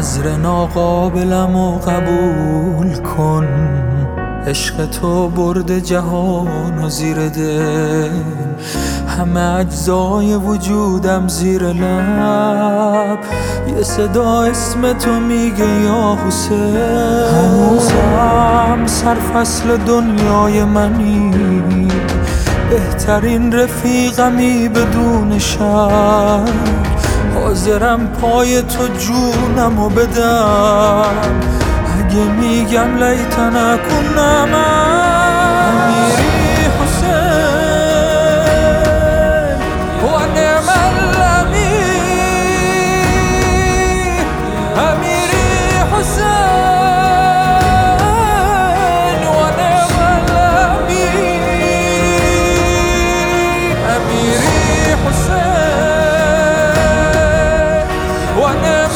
نظر ناقابلم و قبول کن. عشق تو برد جهان و زیر دل، همه اجزای وجودم زیر لب. یه صدا اسم تو میگه یا حسین. هنوزم سرفصل دنیای منی، بهترین رفیقمی بدون شک. حاضرم پای تو جونمو بدم، اگه میگم لیتن کنم امیری حسین و نعم الامیر. امیری حسین و نعم الامیر. امیری حسین و نعم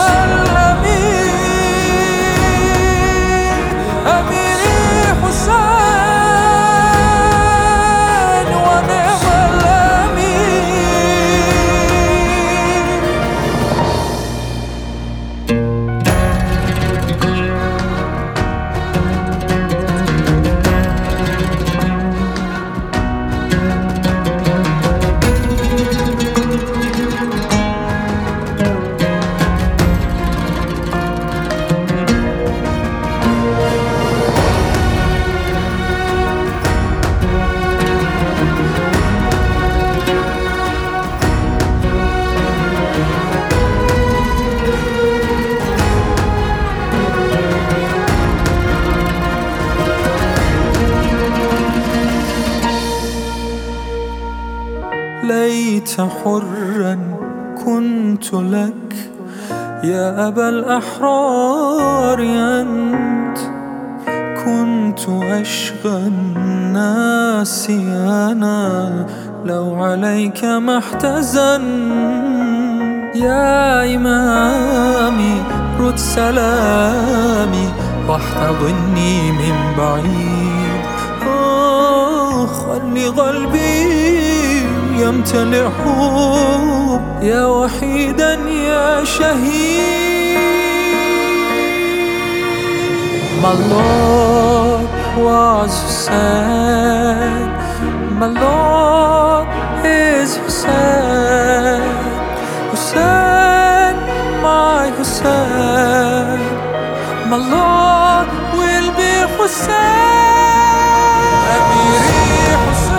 ليت حرا كنت لك يا أبا الأحرار أنت. كنت أشقى الناس أنا لو عليك ما احتزن. يا إمامي رد سلامي واحتضني من بعيد. خلي قلبي يمتلئ حب يا وحيدا يا شهيد. My Lord was Hussein, my Lord is Hussein. Hussein, my Hussein, my Lord will be Hussein. أميري حسين